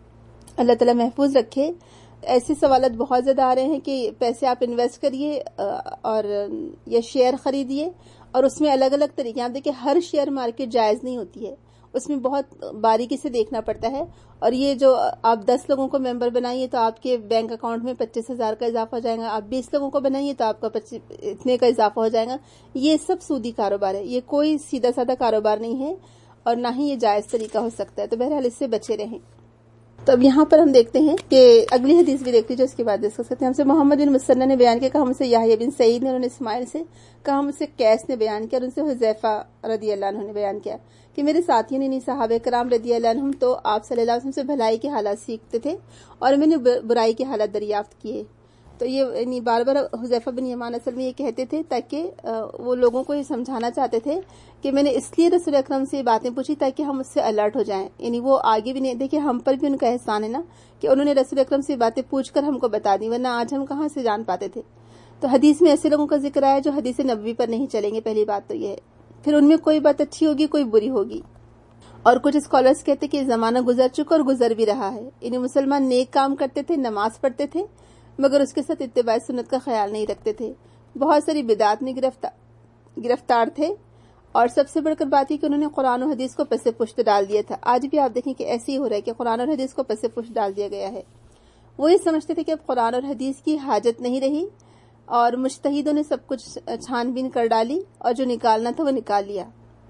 اللہ تعالیٰ محفوظ رکھے. ایسے سوالات بہت زیادہ آ رہے ہیں کہ پیسے آپ انویسٹ کریے اور یہ شیئر خریدیے, اور اس میں الگ الگ طریقے. آپ دیکھیں ہر شیئر مارکیٹ جائز نہیں ہوتی ہے, اس میں بہت باریکی سے دیکھنا پڑتا ہے. اور یہ جو آپ دس لوگوں کو ممبر بنائیے تو آپ کے بینک اکاؤنٹ میں پچیس ہزار کا اضافہ ہو جائے گا, آپ بیس لوگوں کو بنائیے تو آپ کا اتنے کا اضافہ ہو جائے گا. یہ سب سودی کاروبار ہے, یہ کوئی سیدھا سادہ کاروبار نہیں ہے, اور نہ ہی یہ جائز طریقہ ہو سکتا ہے. تو بہرحال اس سے بچے رہیں. تو اب یہاں پر ہم دیکھتے ہیں کہ اگلی حدیث بھی دیکھ لیجیے, اس کے بعد ڈسکس کرتے ہیں. ہم سے محمد بن مسنہ نے بیان کیا, کہا ہم سے یحییٰ بن سعید نے, انہوں نے اسماعیل سے, کہا ہم سے قیس نے بیان کیا, اور ان سے حذیفہ رضی اللہ عنہ نے بیان کیا کہ میرے ساتھیوں نے, صحابہ کرام رضی اللہ عنہم, تو آپ صلی اللہ علیہ وسلم سے بھلائی کے حالات سیکھتے تھے اور میں نے برائی کے حالات دریافت کیے. تو یہ یعنی بار بار حذیفہ بن یمان اصل میں یہ کہتے تھے تاکہ وہ لوگوں کو یہ سمجھانا چاہتے تھے کہ میں نے اس لیے رسول اکرم سے یہ باتیں پوچھی تاکہ ہم اس سے الرٹ ہو جائیں. یعنی وہ آگے بھی نہیں دیکھیں, ہم پر بھی ان کا احسان ہے نا کہ انہوں نے رسول اکرم سے یہ باتیں پوچھ کر ہم کو بتا دی, ورنہ آج ہم کہاں سے جان پاتے تھے. تو حدیث میں ایسے لوگوں کا ذکر آیا جو حدیث نبوی پر نہیں چلیں گے, پہلی بات تو یہ ہے. پھر ان میں کوئی بات اچھی ہوگی کوئی بری ہوگی. اور کچھ اسکالرس کہتے کہ زمانہ گزر چکا اور گزر بھی رہا ہے. یعنی مسلمان نیک کام کرتے تھے, نماز پڑھتے تھے, مگر اس کے ساتھ اتباع سنت کا خیال نہیں رکھتے تھے, بہت ساری بدعات میں گرفتار گرفتار تھے, اور سب سے بڑھ کر بات یہ کہ انہوں نے قرآن و حدیث کو پس پشت ڈال دیا تھا. آج بھی آپ دیکھیں کہ ایسے ہی ہو رہا ہے کہ قرآن اور حدیث کو پس پشت ڈال دیا گیا ہے. وہ یہ سمجھتے تھے کہ اب قرآن اور حدیث کی حاجت نہیں رہی, اور مجتہدوں نے سب کچھ چھان بین کر ڈالی, اور جو نکالنا تھا وہ نکال لیا.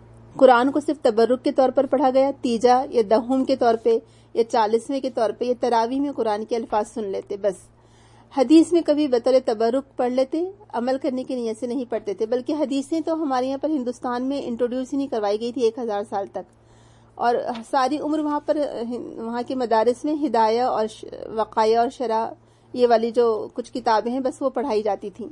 قرآن کو صرف تبرک کے طور پر پڑھا گیا, تیجا یا دہم کے طور پہ یا چالیسویں کے طور پہ یا تراویح میں قرآن کے الفاظ سن لیتے بس. حدیث میں کبھی بطور تبرک پڑھ لیتے, عمل کرنے کی نیت سے نہیں پڑھتے تھے. بلکہ حدیثیں تو ہمارے یہاں پر ہندوستان میں انٹروڈیوس ہی نہیں کروائی گئی تھی ایک ہزار سال تک, اور ساری عمر وہاں پر وہاں کے مدارس میں ہدایہ اور وقایہ اور شرح یہ والی جو کچھ کتابیں ہیں بس وہ پڑھائی جاتی تھیں.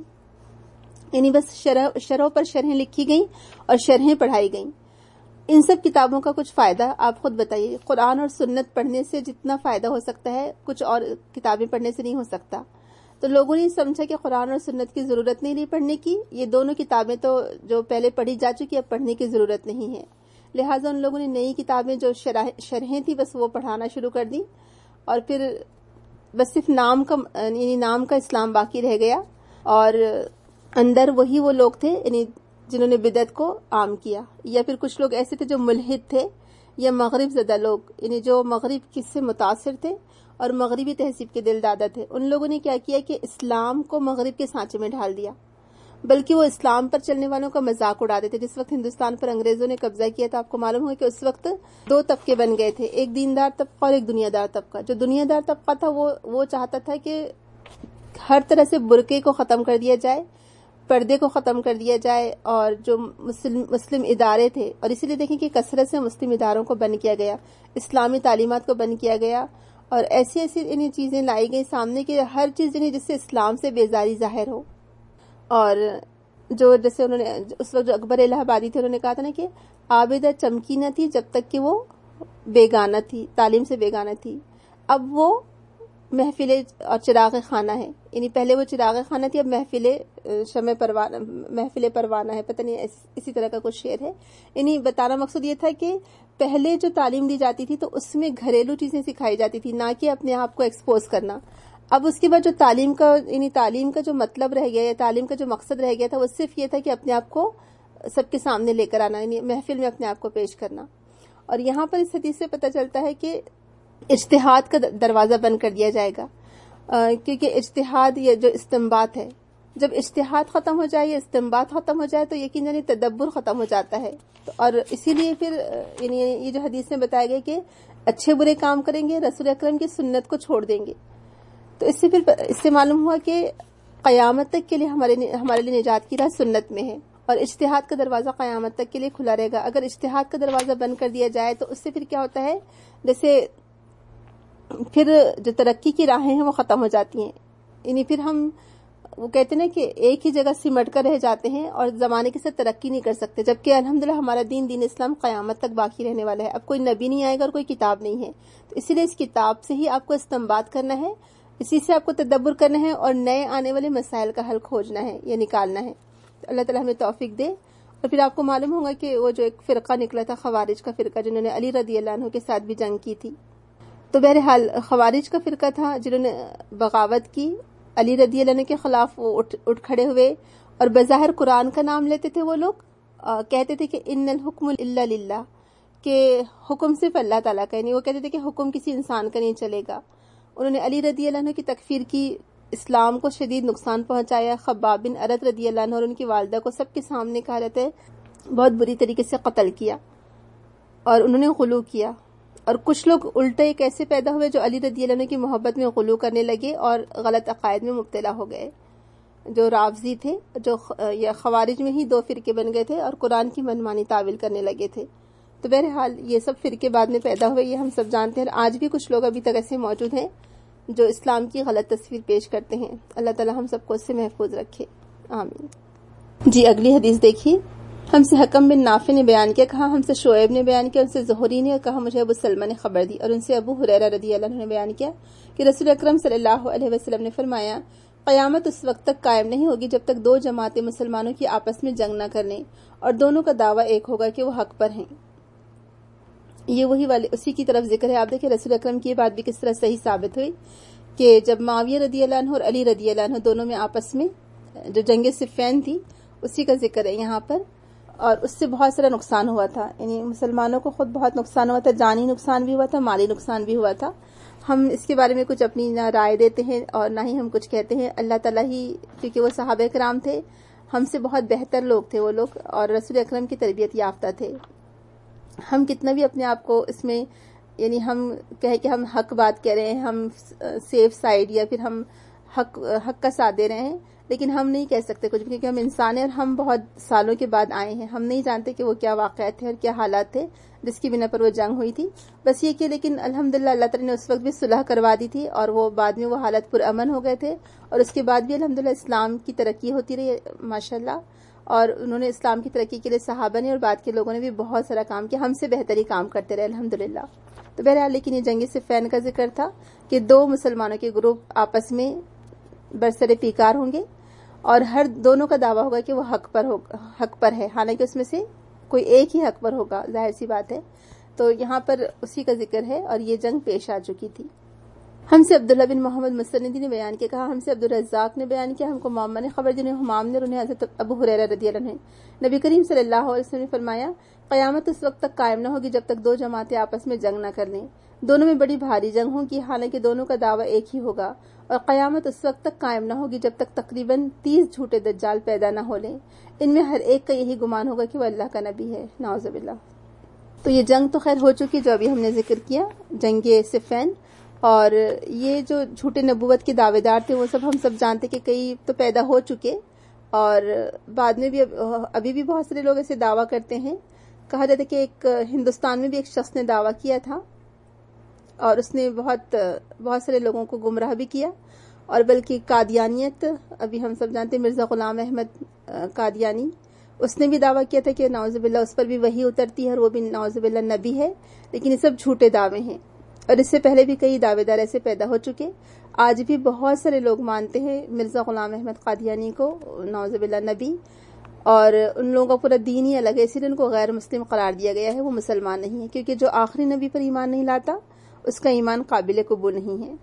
یعنی بس شرح شرحوں پر شرحیں لکھی گئیں اور شرحیں پڑھائی گئیں. ان سب کتابوں کا کچھ فائدہ آپ خود بتائیے. قرآن اور سنت پڑھنے سے جتنا فائدہ ہو سکتا ہے کچھ اور کتابیں پڑھنے سے نہیں ہو سکتا. تو لوگوں نے سمجھا کہ قرآن اور سنت کی ضرورت نہیں رہی پڑھنے کی, یہ دونوں کتابیں تو جو پہلے پڑھی جا چکی اب پڑھنے کی ضرورت نہیں ہے. لہٰذا ان لوگوں نے نئی کتابیں جو شرح شرحیں تھیں بس وہ پڑھانا شروع کر دی, اور پھر بس صرف نام کا یعنی نام کا اسلام باقی رہ گیا، اور اندر وہی وہ لوگ تھے یعنی جنہوں نے بدعت کو عام کیا، یا پھر کچھ لوگ ایسے تھے جو ملحد تھے یا مغرب زدہ لوگ، یعنی جو مغرب کس سے متاثر تھے اور مغربی تہذیب کے دل دادا تھے. ان لوگوں نے کیا کیا کہ اسلام کو مغرب کے سانچے میں ڈھال دیا، بلکہ وہ اسلام پر چلنے والوں کا مذاق اڑاتے تھے. جس وقت ہندوستان پر انگریزوں نے قبضہ کیا تو آپ کو معلوم ہوا کہ اس وقت دو طبقے بن گئے تھے، ایک دیندار طبقہ اور ایک دنیا دار طبقہ. جو دنیا دار طبقہ تھا وہ وہ چاہتا تھا کہ ہر طرح سے برقعے کو ختم کر دیا جائے، پردے کو ختم کر دیا جائے، اور جو مسلم مسلم ادارے تھے، اور اسی لیے دیکھیں کہ کثرت سے مسلم اداروں کو بند کیا گیا، اسلامی تعلیمات کو بند کیا گیا، اور ایسی ایسی انہیں چیزیں لائی گئی سامنے کہ ہر چیز انہیں جس سے اسلام سے بیزاری ظاہر ہو. اور جو جیسے انہوں نے اس وقت جو اکبر الہ آبادی تھے، انہوں نے کہا تھا نا کہ عابدہ چمکی نہ تھی جب تک کہ وہ بیگانہ تھی، تعلیم سے بیگانہ تھی. اب وہ محفل اور چراغ خانہ ہے، یعنی پہلے وہ چراغ خانہ تھی، اب محفل شمع پروانہ محفل پروانہ ہے، پتہ نہیں اسی طرح کا کچھ شعر ہے. یعنی بتانا مقصد یہ تھا کہ پہلے جو تعلیم دی جاتی تھی تو اس میں گھریلو چیزیں سکھائی جاتی تھی، نہ کہ اپنے آپ کو ایکسپوز کرنا. اب اس کے بعد جو تعلیم کا یعنی تعلیم کا جو مطلب رہ گیا یا تعلیم کا جو مقصد رہ گیا تھا وہ صرف یہ تھا کہ اپنے آپ کو سب کے سامنے لے کر آنا، یعنی محفل میں اپنے آپ کو پیش کرنا. اور یہاں پر اس حدیث سے پتہ چلتا ہے کہ اجتہاد کا دروازہ بند کر دیا جائے گا، کیونکہ اجتہاد یہ جو استنباط ہے، جب اجتہاد ختم ہو جائے یا استنباط ختم ہو جائے تو یقیناً تدبر ختم ہو جاتا ہے. اور اسی لیے پھر یعنی یہ جو حدیث میں بتایا گیا کہ اچھے برے کام کریں گے، رسول اکرم کی سنت کو چھوڑ دیں گے، تو اس سے پھر اس سے معلوم ہوا کہ قیامت تک کے لیے ہمارے ہمارے لیے نجات کی راہ سنت میں ہے، اور اجتہاد کا دروازہ قیامت تک کے لیے کھلا رہے گا. اگر اجتہاد کا دروازہ بند کر دیا جائے تو اس سے پھر کیا ہوتا ہے، جیسے پھر جو ترقی کی راہیں ہیں وہ ختم ہو جاتی ہیں. یعنی پھر ہم وہ کہتے ہیں نا کہ ایک ہی جگہ سمٹ کر رہ جاتے ہیں اور زمانے کے ساتھ ترقی نہیں کر سکتے، جبکہ الحمدللہ ہمارا دین دین اسلام قیامت تک باقی رہنے والا ہے. اب کوئی نبی نہیں آئے گا اور کوئی کتاب نہیں ہے، تو اسی لیے اس کتاب سے ہی آپ کو استنباط کرنا ہے، اسی سے آپ کو تدبر کرنا ہے اور نئے آنے والے مسائل کا حل کھوجنا ہے یا نکالنا ہے. تو اللہ تعالیٰ ہمیں توفیق دے. اور پھر آپ کو معلوم ہوگا کہ وہ جو ایک فرقہ نکلا تھا خوارج کا فرقہ، جنہوں نے علی رضی اللہ عنہ کے ساتھ بھی جنگ کی تھی. تو بہرحال خوارج کا فرقہ تھا جنہوں نے بغاوت کی، علی رضی اللہ عنہ کے خلاف وہ اٹھ اٹھ کھڑے ہوئے، اور بظاہر قرآن کا نام لیتے تھے. وہ لوگ کہتے تھے کہ ان الحکم الا للہ، کہ حکم صرف اللہ تعالیٰ کا، یعنی وہ کہتے تھے کہ حکم کسی انسان کا نہیں چلے گا. انہوں نے علی رضی اللہ عنہ کی تکفیر کی، اسلام کو شدید نقصان پہنچایا. خباب بن ارت رضی اللہ عنہ اور ان کی والدہ کو سب کے سامنے کہا جاتا ہے بہت بری طریقے سے قتل کیا، اور انہوں نے غلو کیا. اور کچھ لوگ الٹے ایک ایسے پیدا ہوئے جو علی رضی اللہ عنہ کی محبت میں غلو کرنے لگے اور غلط عقائد میں مبتلا ہو گئے. جو رافضی تھے، جو یا خوارج میں ہی دو فرقے بن گئے تھے اور قرآن کی منمانی تعویل کرنے لگے تھے. تو بہرحال یہ سب فرقے بعد میں پیدا ہوئے، یہ ہم سب جانتے ہیں. آج بھی کچھ لوگ ابھی تک ایسے موجود ہیں جو اسلام کی غلط تصویر پیش کرتے ہیں. اللہ تعالی ہم سب کو اس سے محفوظ رکھے، آمین. جی اگلی حدیث دیکھیے. ہم سے حکم بن نافع نے بیان کیا، کہا ہم سے شعیب نے بیان کیا، ان سے زہری نے کہا مجھے ابو سلمہ نے خبر دی، اور ان سے ابو ہریرہ رضی اللہ عنہ نے بیان کیا کہ رسول اکرم صلی اللہ علیہ وسلم نے فرمایا قیامت اس وقت تک قائم نہیں ہوگی جب تک دو جماعتیں مسلمانوں کی آپس میں جنگ نہ کرنے اور دونوں کا دعویٰ ایک ہوگا کہ وہ حق پر ہیں. یہ وہی والے اسی کی طرف ذکر ہے. آپ دیکھیں رسول اکرم کی یہ بات بھی کس طرح صحیح ثابت ہوئی کہ جب معاویہ رضی اللہ عنہ اور علی رضی اللہ عنہ دونوں میں آپس میں جو جنگ صفین تھی اسی کا ذکر ہے یہاں پر، اور اس سے بہت سارا نقصان ہوا تھا. یعنی مسلمانوں کو خود بہت نقصان ہوا تھا، جانی نقصان بھی ہوا تھا، مالی نقصان بھی ہوا تھا. ہم اس کے بارے میں کچھ اپنی نہ رائے دیتے ہیں اور نہ ہی ہم کچھ کہتے ہیں. اللہ تعالیٰ ہی، کیونکہ وہ صحابہ کرام تھے، ہم سے بہت بہتر لوگ تھے وہ لوگ، اور رسول اکرم کی تربیت یافتہ تھے. ہم کتنا بھی اپنے آپ کو اس میں یعنی ہم کہے کہ ہم حق بات کہہ رہے ہیں، ہم سیف سائڈ یا پھر ہم حق حق کا ساتھ دے رہے ہیں، لیکن ہم نہیں کہہ سکتے کچھ بھی، کیونکہ ہم انسان ہیں اور ہم بہت سالوں کے بعد آئے ہیں. ہم نہیں جانتے کہ وہ کیا واقعات تھے اور کیا حالات تھے جس کی بنا پر وہ جنگ ہوئی تھی. بس یہ کہ لیکن الحمدللہ اللہ تعالیٰ نے اس وقت بھی صلح کروا دی تھی اور وہ بعد میں وہ حالت پرامن ہو گئے تھے، اور اس کے بعد بھی الحمدللہ اسلام کی ترقی ہوتی رہی ماشاءاللہ. اور انہوں نے اسلام کی ترقی کے لیے صحابہ نے اور بعد کے لوگوں نے بھی بہت سارا کام کیا، ہم سے بہتری کام کرتے رہے الحمدللہ. تو بہرحال لیکن یہ جنگ صفین کا ذکر تھا کہ دو مسلمانوں کے گروپ آپس میں برسر پیکار ہوں گے اور ہر دونوں کا دعویٰ ہوگا کہ وہ حق پر ہوگا، حق پر ہے، حالانکہ اس میں سے کوئی ایک ہی حق پر ہوگا، ظاہر سی بات ہے. تو یہاں پر اسی کا ذکر ہے اور یہ جنگ پیش آ چکی تھی. ہم سے عبداللہ بن محمد مسندی نے بیان کیا، کہا ہم سے عبدالرزاق نے بیان کیا، ہم کو معمر نے خبر دی، حمام نے، انہیں حضرت ابو ہریرہ رضی اللہ عنہ نبی کریم صلی اللہ علیہ وسلم نے فرمایا قیامت اس وقت تک قائم نہ ہوگی جب تک دو جماعتیں آپس میں جنگ نہ کر لیں، دونوں میں بڑی بھاری جنگ ہوگی، حالانکہ دونوں کا دعویٰ ایک ہی ہوگا، اور قیامت اس وقت تک قائم نہ ہوگی جب تک تقریباً تیس جھوٹے دجال پیدا نہ ہو لیں، ان میں ہر ایک کا یہی گمان ہوگا کہ وہ اللہ کا نبی ہے، نعوذ باللہ۔ تو یہ جنگ تو خیر ہو چکی جو ابھی ہم نے ذکر کیا، جنگ صفین، اور یہ جو جھوٹے نبوت کے دعوے دار تھے وہ سب ہم سب جانتے کہ کئی تو پیدا ہو چکے، اور بعد میں بھی ابھی بھی بہت سارے لوگ ایسے دعویٰ کرتے ہیں۔ کہا جاتا ہے کہ ایک ہندوستان میں بھی ایک شخص نے دعویٰ کیا تھا اور اس نے بہت بہت سارے لوگوں کو گمراہ بھی کیا، اور بلکہ قادیانیت، ابھی ہم سب جانتے ہیں مرزا غلام احمد قادیانی، اس نے بھی دعویٰ کیا تھا کہ نعوذ باللہ اس پر بھی وحی اترتی ہے اور وہ بھی نعوذ باللہ نبی ہے، لیکن یہ سب جھوٹے دعوے ہیں، اور اس سے پہلے بھی کئی دعوے دار ایسے پیدا ہو چکے۔ آج بھی بہت سارے لوگ مانتے ہیں مرزا غلام احمد قادیانی کو نعوذ باللہ نبی، اور ان لوگوں کا پورا دین ہی الگ ہے، اسی لیے ان کو غیر مسلم قرار دیا گیا ہے، وہ مسلمان نہیں ہے، کیونکہ جو آخری نبی پر ایمان نہیں لاتا اس کا ایمان قابل قبول نہیں ہے۔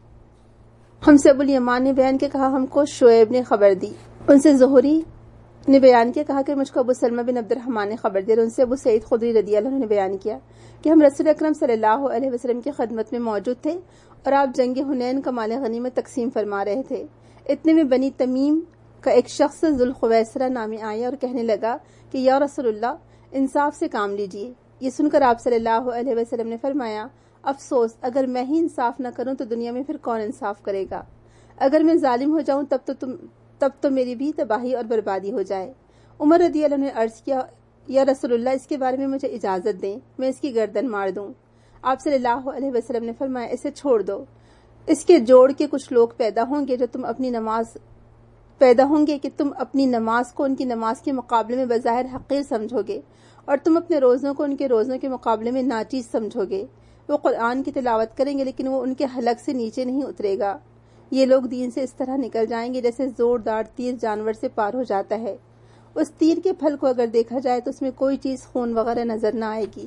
ہم سے ابو الیمان نے بیان کیا، کہا ہم کو شعیب نے خبر دی، ان سے زہری نے بیان کیا، کہا کہ مجھ کو ابو سلمہ بن عبد الرحمن نے خبر دی، اور ان سے ابو سعید خدری رضی اللہ عنہ نے بیان کیا کہ ہم رسول اکرم صلی اللہ علیہ وسلم کی خدمت میں موجود تھے اور آپ جنگ حنین کا مال غنیمت تقسیم فرما رہے تھے، اتنے میں بنی تمیم کا ایک شخص ذوالخویسرہ نامی آیا اور کہنے لگا کہ یا رسول اللہ انصاف سے کام لیجیے۔ یہ سن کر آپ صلی اللہ علیہ وسلم نے فرمایا افسوس، اگر میں ہی انصاف نہ کروں تو دنیا میں پھر کون انصاف کرے گا؟ اگر میں ظالم ہو جاؤں تب تو تم تب تو میری بھی تباہی اور بربادی ہو جائے۔ عمر رضی اللہ عنہ نے عرض کیا یا رسول اللہ اس کے بارے میں مجھے اجازت دیں، میں اس کی گردن مار دوں۔ آپ صلی اللہ علیہ وسلم نے فرمایا اسے چھوڑ دو، اس کے جوڑ کے کچھ لوگ پیدا ہوں گے جو تم اپنی نماز پیدا ہوں گے کہ تم اپنی نماز کو ان کی نماز کے مقابلے میں بظاہر حقیر سمجھو گے، اور تم اپنے روزوں کو ان کے روزوں کے مقابلے میں ناچیز سمجھو گے۔ وہ قرآن کی تلاوت کریں گے لیکن وہ ان کے حلق سے نیچے نہیں اترے گا۔ یہ لوگ دین سے اس طرح نکل جائیں گے جیسے زوردار تیر جانور سے پار ہو جاتا ہے، اس تیر کے پھل کو اگر دیکھا جائے تو اس میں کوئی چیز خون وغیرہ نظر نہ آئے گی،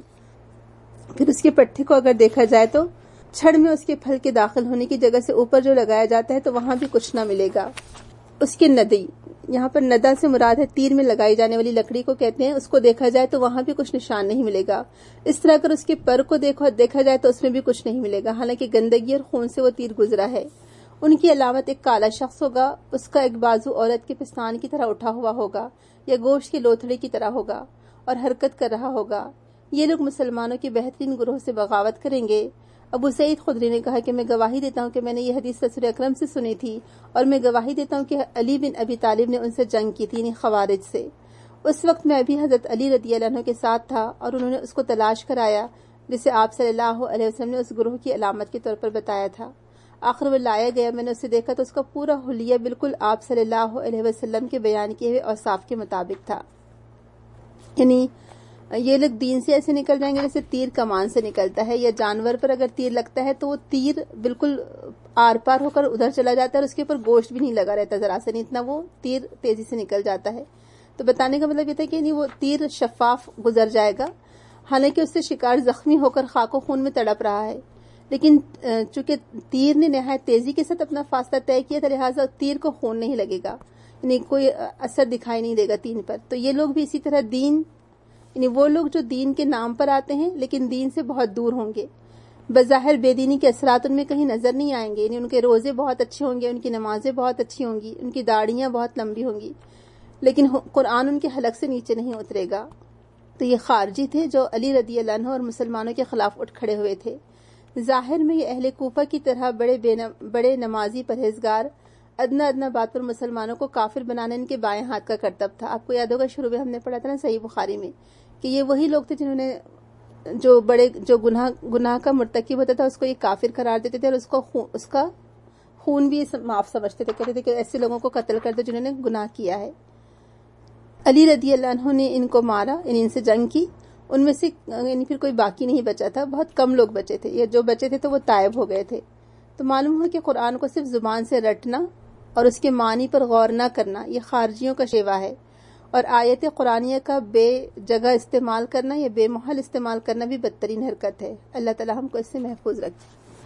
پھر اس کے پٹھے کو اگر دیکھا جائے تو چھڑ میں اس کے پھل کے داخل ہونے کی جگہ سے اوپر جو لگایا جاتا ہے تو وہاں بھی کچھ نہ ملے گا۔ اس کے ندی، یہاں پر ندا سے مراد ہے تیر میں لگائی جانے والی لکڑی کو کہتے ہیں، اس کو دیکھا جائے تو وہاں بھی کچھ نشان نہیں ملے گا۔ اس طرح اگر اس کے پر کو دیکھا دیکھا جائے تو اس میں بھی کچھ نہیں ملے گا، حالانکہ گندگی اور خون سے وہ تیر گزرا ہے۔ ان کی علامت ایک کالا شخص ہوگا، اس کا ایک بازو عورت کے پستان کی طرح اٹھا ہوا ہوگا یا گوشت کے لوتھڑے کی طرح ہوگا اور حرکت کر رہا ہوگا۔ یہ لوگ مسلمانوں کی بہترین گروہ سے بغاوت کریں گے۔ ابو سعید خدری نے کہا کہ میں گواہی دیتا ہوں کہ میں نے یہ حدیث رسول اکرم سے سنی تھی، اور میں گواہی دیتا ہوں کہ علی بن ابی طالب نے ان سے جنگ کی تھی، یعنی خوارج سے۔ اس وقت میں ابھی حضرت علی رضی اللہ عنہ کے ساتھ تھا اور انہوں نے اس کو تلاش کرایا جسے آپ صلی اللہ علیہ وسلم نے اس گروہ کی علامت کے طور پر بتایا تھا۔ آخر وہ لایا گیا، میں نے اسے دیکھا تو اس کا پورا حلیہ بالکل آپ صلی اللہ علیہ وسلم کے بیان کیے ہوئے اوصاف کے مطابق تھا، یعنی یہ لوگ دین سے ایسے نکل جائیں گے جیسے تیر کمان سے نکلتا ہے، یا جانور پر اگر تیر لگتا ہے تو وہ تیر بالکل آر پار ہو کر ادھر چلا جاتا ہے اور اس کے اوپر گوشت بھی نہیں لگا رہتا ذرا سے نہیں، اتنا وہ تیر تیزی سے نکل جاتا ہے۔ تو بتانے کا مطلب یہ تھا کہ نہیں وہ تیر شفاف گزر جائے گا، حالانکہ اس سے شکار زخمی ہو کر خاک و خون میں تڑپ رہا ہے، لیکن چونکہ تیر نے نہایت تیزی کے ساتھ اپنا فاصلہ طے کیا تھا لہٰذا تیر کو خون نہیں لگے گا، یعنی کوئی اثر دکھائی نہیں دے گا تین پر۔ تو یہ لوگ بھی اسی طرح دین، یعنی وہ لوگ جو دین کے نام پر آتے ہیں لیکن دین سے بہت دور ہوں گے، بظاہر بے دینی کے اثرات ان میں کہیں نظر نہیں آئیں گے، یعنی ان کے روزے بہت اچھے ہوں گے، ان کی نمازیں بہت اچھی ہوں گی، ان کی داڑیاں بہت لمبی ہوں گی، لیکن قرآن ان کے حلق سے نیچے نہیں اترے گا۔ تو یہ خارجی تھے جو علی رضی اللہ عنہ اور مسلمانوں کے خلاف اٹھ کھڑے ہوئے تھے۔ ظاہر میں یہ اہل کوفہ کی طرح بڑے بڑے نمازی پرہیزگار، ادنا ادنا بات پر مسلمانوں کو کافر بنانا ان کے بائیں ہاتھ کا کرتب تھا۔ آپ کو یاد ہوگا شروع میں ہم نے پڑھا تھا نا صحیح بخاری میں کہ یہ وہی لوگ تھے جنہوں نے جو بڑے جو گناہ گناہ کا مرتکب ہوتا تھا اس کو یہ کافر قرار دیتے تھے اور اس کو اس کا خون بھی معاف سمجھتے تھے، کہتے تھے کہ ایسے لوگوں کو قتل کر دو جنہوں نے گناہ کیا ہے۔ علی رضی اللہ عنہ نے ان کو مارا، یعنی ان سے جنگ کی، ان میں سے یعنی پھر کوئی باقی نہیں بچا تھا، بہت کم لوگ بچے تھے، یا جو بچے تھے تو وہ تائب ہو گئے تھے۔ تو معلوم ہوا کہ قرآن کو صرف زبان سے رٹنا اور اس کے معنی پر غور نہ کرنا یہ خارجیوں کا شیوا ہے، اور آیت قرآنیہ کا بے جگہ استعمال کرنا یا بے محل استعمال کرنا بھی بدترین حرکت ہے۔ اللہ تعالی ہم کو اس سے محفوظ رکھے۔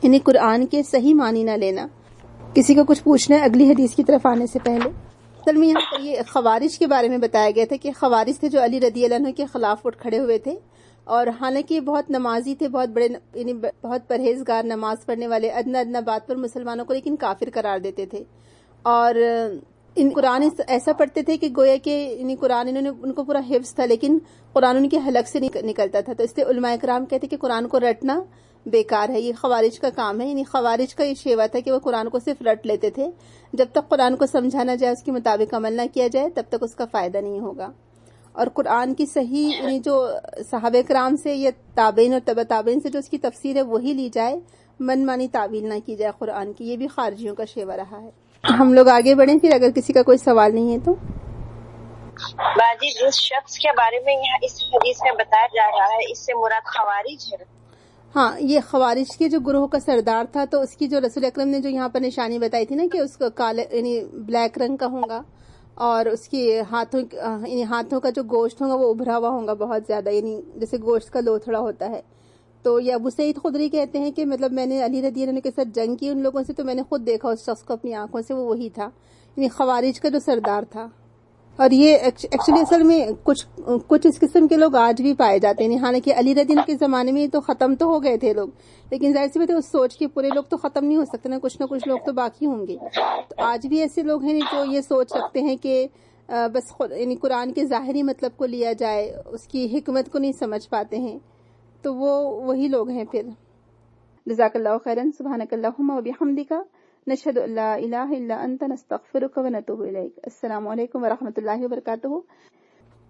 یعنی قرآن کے صحیح معنی نہ لینا. کسی کو کچھ پوچھنا ہے اگلی حدیث کی طرف آنے سے پہلے. اصل میں یہاں پر یہ خوارج کے بارے میں بتایا گیا تھا کہ خوارج تھے جو علی رضی اللہ عنہ کے خلاف اٹھ کھڑے ہوئے تھے، اور حالانکہ بہت نمازی تھے، بہت بڑے یعنی بہت پرہیزگار، نماز پڑھنے والے، ادنا ادنا بات پر مسلمانوں کو لیکن کافر قرار دیتے تھے. اور ان قرآن ایسا پڑھتے تھے کہ گویا کہ یعنی قرآن انہوں نے ان کو پورا حفظ تھا، لیکن قرآن ان کے حلق سے نکلتا تھا. تو اس لیے علماء کرام کہتے کہ قرآن کو رٹنا بیکار ہے، یہ خوارج کا کام ہے. یعنی خوارج کا یہ شیوا تھا کہ وہ قرآن کو صرف رٹ لیتے تھے، جب تک قرآن کو سمجھا نہ جائے، اس کے مطابق عمل نہ کیا جائے، تب تک اس کا فائدہ نہیں ہوگا. اور قرآن کی صحیح یعنی جو صحابہ کرام سے یا تابعین اور تبع تابعین سے جو اس کی تفسیر ہے وہی لی جائے، من مانی تعویل نہ کی جائے قرآن کی. یہ بھی خارجیوں کا شیوا رہا ہے. ہم لوگ آگے بڑھیں پھر، اگر کسی کا کوئی سوال نہیں ہے تو. باجی جس شخص کے بارے میں یہاں اس حدیث میں بتایا جا رہا ہے، اس سے مراد خوارج ہے. ہاں، یہ خوارج کے جو گروہ کا سردار تھا، تو اس کی جو رسول اکرم نے جو یہاں پر نشانی بتائی تھی نا کہ اس کو کالے یعنی بلیک رنگ کا ہوگا، اور اس کی ہاتھوں یعنی ہاتھوں کا جو گوشت ہوگا وہ ابھرا ہوا ہوگا بہت زیادہ، یعنی جیسے گوشت کا لوتھڑا ہوتا ہے. تو یہ ابو سعید خدری کہتے ہیں کہ مطلب میں نے علی رضی اللہ عنہ کے ساتھ جنگ کی ان لوگوں سے، تو میں نے خود دیکھا اس شخص کو اپنی آنکھوں سے، وہ وہی تھا، یعنی خوارج کا جو سردار تھا. اور یہ ایکچولی اصل میں کچھ کچھ اس قسم کے لوگ آج بھی پائے جاتے ہیں. حالانکہ علی رضی اللہ کے زمانے میں تو ختم تو ہو گئے تھے لوگ، لیکن ظاہر سی بات ہے اس سوچ کے پورے لوگ تو ختم نہیں ہو سکتے نا، کچھ نہ کچھ لوگ تو باقی ہوں گے. تو آج بھی ایسے لوگ ہیں جو یہ سوچ رکھتے ہیں کہ بس یعنی قرآن کے ظاہری مطلب کو لیا جائے، اس کی حکمت کو نہیں سمجھ پاتے ہیں. تو وہ وہی لوگ ہیں پھر. جزاک اللہ خیرا. سبحانک اللہم و بحمدک، نشہد ان لا الہ الا انت، نستغفرک و نتوب الیک. السلام علیکم ورحمۃ اللہ وبرکاتہ.